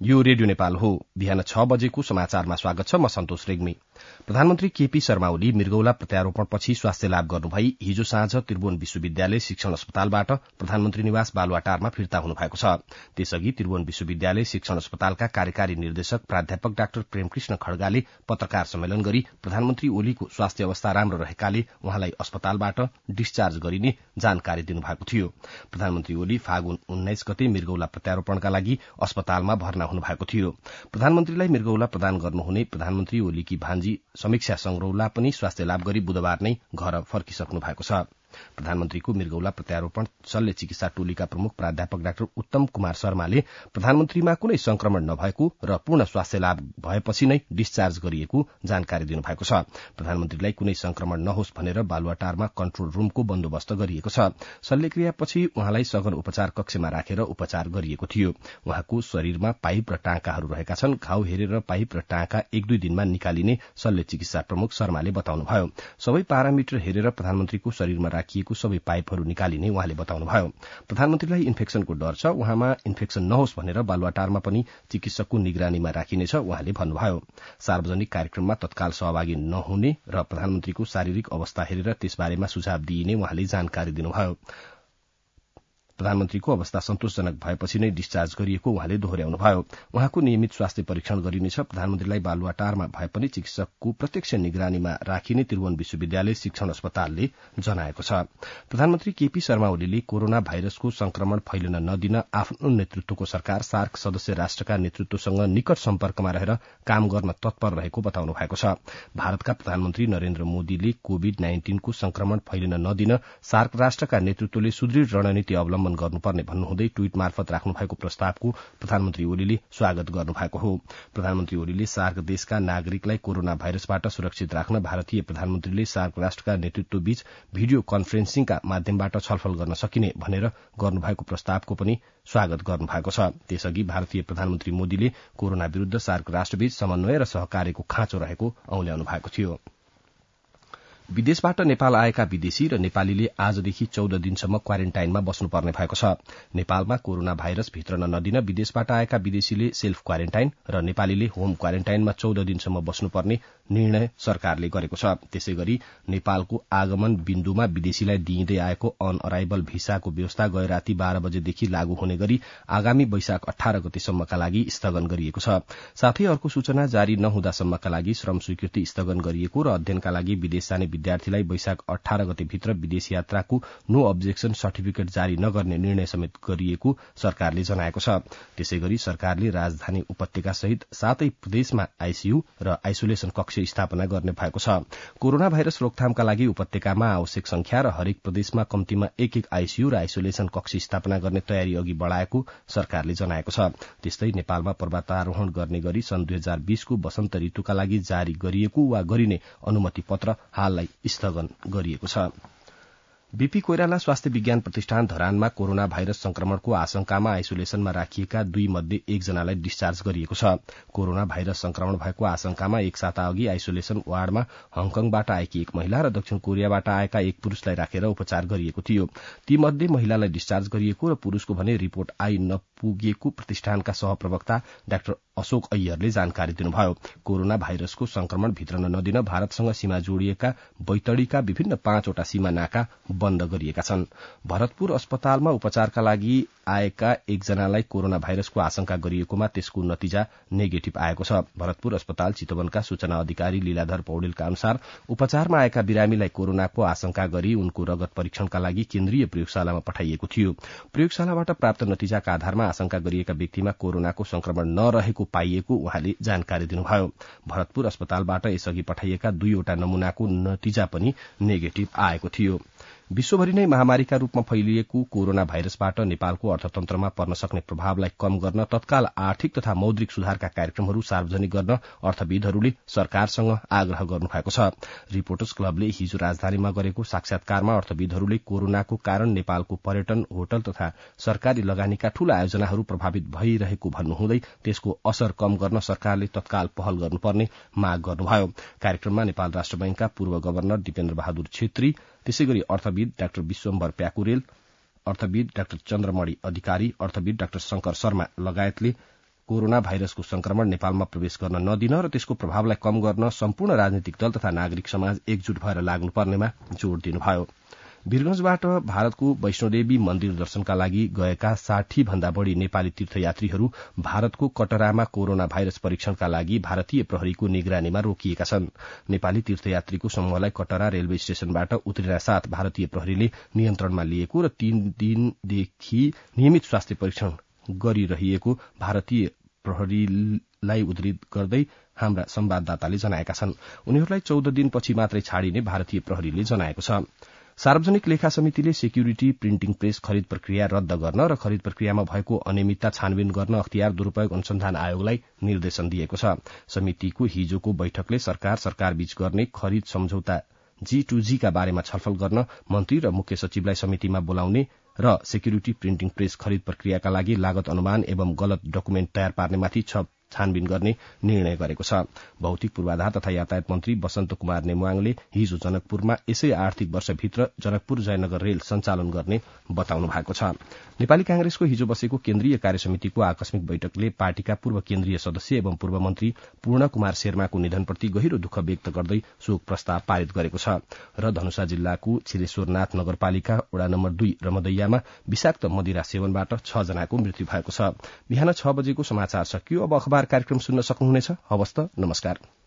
यो रेडियो नेपाल हो। बिहान 6 बजेको समाचारमा स्वागत छ। म सन्तोष रेग्मी। प्रधानमन्त्री केपी शर्मा ओली मृगौला प्रत्यारोपणपछि स्वास्थ्य लाभ गर्नुभई हिजो साँझ त्रिभुवन विश्वविद्यालय शिक्षण अस्पतालबाट प्रधानमन्त्री निवास बालुवाटारमा फिर्ता हुनुभएको छ। त्यसअघि त्रिभुवन विश्वविद्यालय शिक्षण अस्पतालका कार्यकारी निर्देशक प्राध्यापक डाक्टर प्रेमकृष्ण खड्गाले पत्रकार सम्मेलन गरी प्रधानमन्त्री ओलीको स्वास्थ्य अवस्था राम्रो रहेकाले उहाँलाई अस्पतालबाट डिस्चार्ज गरिने जानकारी दिनुभएको थियो। प्रधानमन्त्री ओली फागुन 19 गते मृगौला प्रत्यारोपणका लागि अस्पतालमा भर्ना हुनुभएको थियो। प्रधानमन्त्रीलाई मृगौला प्रदान गर्नुहुने प्रधानमन्त्री ओलीकी भान्जी समीक्षा संग्रौला पनि स्वास्थ्य लाभ गरी बुधबार नै घर फर्किसक्नु भएको छ। प्रधानमन्त्रीको मृगौला प्रत्यारोपण शल्य चिकित्सा टोलीका प्रमुख प्राध्यापक डाक्टर उत्तम कुमार शर्माले प्रधानमन्त्रीमा कुनै संक्रमण नभएको र पूर्ण स्वास्थ्य लाभ भएपछि नै डिस्चार्ज गरिएको जानकारी दिनुभएको छ। प्रधानमन्त्रीलाई कुनै संक्रमण नहोस् भनेर बालुवाटारमा कन्ट्रोल रूमको बन्दोबस्त गरिएको छ। शल्यक्रियापछि उहाँलाई सघन उपचार कक्षमा राखेर उपचार गरिएको थियो। उहाँको शरीरमा पाइप र टाँकाहरू रहेका छन्। घाउ हेरेर पाइप र टाँका 1-2 दिनमा निकालिने शल्य चिकित्सा प्रमुख शर्माले बताउनुभयो। सबै पारामिटर हेरेर प्रधानमन्त्रीको शरीरमा राखिएको सबै पाइपहरू निकालिने उहाँले बताउनुभयो। प्रधानमन्त्रीलाई इन्फेक्सनको डर छ। उहाँमा इन्फेक्सन नहोस् भनेर बालुवाटारमा पनि चिकित्सकको निगरानीमा राखिनेछ उहाँले भन्नुभयो। सार्वजनिक कार्यक्रममा तत्काल सहभागी नहुने र प्रधानमन्त्रीको शारीरिक अवस्था हेरेर त्यसबारेमा सुझाव दिइने उहाँले जानकारी दिनुभयो। प्रधानमन्त्रीको अवस्था सन्तोषजनक भएपछि नै डिस्चार्ज गरिएको उहाँले दोहोर्याउनुभयो। उहाँको नियमित स्वास्थ्य परीक्षण गरिनेछ। प्रधानमन्त्रीलाई बालुवाटारमा भए पनि चिकित्सकको प्रत्यक्ष निगरानीमा राखिने त्रिभुवन विश्वविद्यालय शिक्षण अस्पतालले जनाएको छ। प्रधानमन्त्री केपी शर्मा ओलीले कोरोना भाइरसको संक्रमण फैलिन नदिन आफ्नो नेतृत्वको सरकार सार्क सदस्य राष्ट्रका नेतृत्वसँग निकट सम्पर्कमा रहेर काम गर्न तत्पर रहेको बताउनु भएको छ। भारतका प्रधानमन्त्री नरेन्द्र मोदीले कोविड-19 को संक्रमण फैलिन नदिन सार्क राष्ट्रका नेतृत्वले सुदृढ़ रणनीति अवलम्बन गर्नुपर्ने भन्नुहुँदै ट्वीट मार्फत राख्नु भएको प्रस्तावको प्रधानमन्त्री ओलीले स्वागत गर्नुभएको हो। प्रधानमन्त्री ओलीले सार्क देशका नागरिकलाई कोरोना भाइरसबाट सुरक्षित राख्न भारतीय प्रधानमन्त्रीले सार्क राष्ट्रका नेतृत्वबीच भिडियो कन्फरेन्सिङका माध्यमबाट छलफल गर्न सकिने भनेर गर्नुभएको प्रस्तावको पनि स्वागत गर्नुभएको छ। त्यसअघि भारतीय प्रधानमन्त्री मोदीले कोरोना विरूद्ध सार्क राष्ट्रबीच समन्वय र सहकार्यको खाँचो रहेको औल्याउनु भएको थियो। विदेशबाट नेपाल आएका विदेशी र नेपालीले आजदेखि 14 दिनसम्म क्वारेन्टाइनमा बस्नुपर्ने भएको छ। नेपालमा कोरोना भाइरस भित्रन नदिन विदेशबाट आएका विदेशीले सेल्फ क्वारेन्टाइन र नेपालीले होम क्वारेन्टाइनमा 14 दिनसम्म बस्नुपर्ने निर्णय सरकारले गरेको छ। त्यसैगरी नेपालको आगमन बिन्दुमा विदेशीलाई दिइँदै आएको अन अराइभल भिसाको व्यवस्था गए राति 12 बजेदेखि लागू हुने गरी आगामी वैशाख 18 गतेसम्मका लागि स्थगन गरिएको छ। साथै अर्को सूचना जारी नहुँदासम्मका लागि श्रम स्वीकृति स्थगन गरिएको र अध्ययनका लागि विदेश जाने विद्यार्थीलाई वैशाख 18 गतेभित्र विदेश यात्राको नो अब्जेक्सन सर्टिफिकेट जारी नगर्ने निर्णय समेत गरिएको सरकारले जनाएको छ। त्यसैगरी सरकारले राजधानी उपत्यका सहित 7 प्रदेशमा आईसीयू र आइसोलेसन कक्ष स्थापना गर्ने भएको छ। कोरोना भाइरस रोकथामका लागि उपत्यकामा आवश्यक संख्या र हरेक प्रदेशमा कम्तीमा 1-1 आईसीयू र आइसोलेसन कक्ष स्थापना गर्ने तयारी अघि बढ़ाएको सरकारले जनाएको छ। त्यस्तै नेपालमा पर्वतारोहण गर्ने गरी सन् 2020 को वसन्त ऋतुका लागि जारी गरिएको वा गरिने अनुमति पत्र हाललाई स्थगन गरिएको छ। बीपी कोइराला स्वास्थ्य विज्ञान प्रतिष्ठान धरानमा कोरोना भाइरस संक्रमणको आशंकामा आइसोलेसनमा राखिएका 2 मध्ये 1 जनालाई डिस्चार्ज गरिएको छ। कोरोना भाइरस संक्रमण भएको आशंकामा एक साता अघि आइसोलेसन वार्डमा हङकङबाट आएकी एक महिला र दक्षिण कोरियाबाट आएका एक पुरूषलाई राखेर उपचार गरिएको थियो। ती मध्ये महिलालाई डिस्चार्ज गरिएको र पुरूषको भने रिपोर्ट आई नपुगेको प्रतिष्ठानका सहप्रवक्ता डाक्टर अशोक अय्यरले जानकारी दिनुभयो। कोरोना भाइरसको संक्रमण भित्रन नदिन भारतसँग सीमा जोडिएका बैतडीका विभिन्न 5 वटा सीमा नाका बन्द गरिएका छन्। भरतपुर अस्पतालमा उपचारका लागि आएका एकजनालाई कोरोना भाइरसको आशंका गरिएकोमा त्यसको नतिजा नेगेटिभ आएको छ। भरतपुर अस्पताल चितवनका सूचना अधिकारी लीलाधर पौडेलका अनुसार उपचारमा आएका बिरामीलाई कोरोनाको आशंका गरी उनको रगत परीक्षणका लागि केन्द्रीय प्रयोगशालामा पठाइएको थियो। प्रयोगशालाबाट प्राप्त नतिजाका आधारमा आशंका गरिएका व्यक्तिमा कोरोनाको संक्रमण नरहेको पाइएको उहाँले जानकारी दिनुभयो। भरतपुर अस्पतालबाट यसअघि पठाइएका 2 वटा नमूनाको नतिजा पनि नेगेटिभ आएको थियो। विश्वभरि नै महामारीका रूपमा फैलिएको कोरोना भाइरसबाट नेपालको अर्थतन्त्रमा पर्न सक्ने प्रभावलाई कम गर्न तत्काल आर्थिक तथा मौद्रिक सुधारका कार्यक्रमहरू सार्वजनिक गर्न अर्थविदहरूले सरकारसँग आग्रह गर्नुभएको छ। रिपोर्टर्स क्लबले हिजो राजधानीमा गरेको साक्षात्कारमा अर्थविदहरूले कोरोनाको कारण नेपालको पर्यटन, होटल तथा सरकारी लगानीका ठूला आयोजनाहरू प्रभावित भइरहेको भन्नुहुँदै त्यसको असर कम गर्न सरकारले तत्काल पहल गर्नुपर्ने माग गर्नुभयो। कार्यक्रममा नेपाल राष्ट्र बैंकका पूर्व गवर्नर दिपेन्द्र बहादुर छेत्री, त्यसैगरी अर्थविद डाक्टर विश्वम्भर प्याकुरेल, अर्थविद डाक्टर चन्द्रमणि अधिकारी, अर्थविद डाक्टर शंकर शर्मा लगायतले कोरोना भाइरसको संक्रमण नेपालमा प्रवेश गर्न नदिन र त्यसको प्रभावलाई कम गर्न सम्पूर्ण राजनीतिक दल तथा नागरिक समाज एकजुट भएर लाग्नुपर्नेमा जोड़ दिनुभयो। वीरगंजबाट भारतको वैष्णोदेवी मन्दिर दर्शनका लागि गएका 60 भन्दा बढ़ी नेपाली तीर्थयात्रीहरू भारतको कटरामा कोरोना भाइरस परीक्षणका लागि भारतीय प्रहरीको निगरानीमा रोकिएका छन्। नेपाली तीर्थयात्रीको समूहलाई कटरा रेलवे स्टेशनबाट उत्रिनासाथ भारतीय प्रहरीले नियन्त्रणमा लिएको र 3 दिनदेखि नियमित स्वास्थ्य परीक्षण गरिरहेको भारतीय प्रहरीलाई उद्धृत गर्दै हाम्रा संवाददाताले जनाएका छन्। उनीहरूलाई 14 दिनपछि मात्रै छाडिने भारतीय प्रहरीले जनाएको छ। सार्वजनिक लेखा समितिले सेक्युरिटी प्रिन्टिङ प्रेस खरिद प्रक्रिया रद्द गर्न र खरिद प्रक्रियामा भएको अनियमितता छानबिन गर्न अख्तियार दुरूपयोग अनुसन्धान आयोगलाई निर्देशन दिएको छ। समितिको हिजोको बैठकले सरकार-बीच गर्ने खरिद सम्झौता G2G का बारेमा छलफल गर्न मन्त्री र मुख्य सचिवलाई समितिमा बोलाउने र सेक्युरिटी प्रिन्टिङ प्रेस खरिद प्रक्रियाका लागि लागत अनुमान एवं गलत डकुमेन्ट तयार पार्नेमाथि छानबिन गर्ने निर्णय गरेको छ। भौतिक पूर्वाधार तथा यातायात मन्त्री वसन्त कुमार नेमुवाङले हिजो जनकपुरमा यसै आर्थिक वर्षभित्र जनकपुर जयनगर रेल सञ्चालन गर्ने बताउनु भएको छ। नेपाली कांग्रेसको हिजो बसेको केन्द्रीय कार्यसमितिको आकस्मिक बैठकले पार्टीका पूर्व केन्द्रीय सदस्य एवं पूर्व मन्त्री पूर्ण कुमार शेर्माको निधनप्रति गहिरो दुःख व्यक्त गर्दै शोक प्रस्ताव पारित गरेको छ र धनुषा जिल्लाको छिरेश्वरनाथ नगरपालिका वडा नम्बर 2 रमदैयामा विषाक्त मदिरा सेवनबाट 6 जनाको मृत्यु भएको छ। बिहान 6 बजेको समाचार सकियो। अब अखबार कार्यक्रम सुन्न सक्नुहुनेछ। हवस् त, नमस्कार।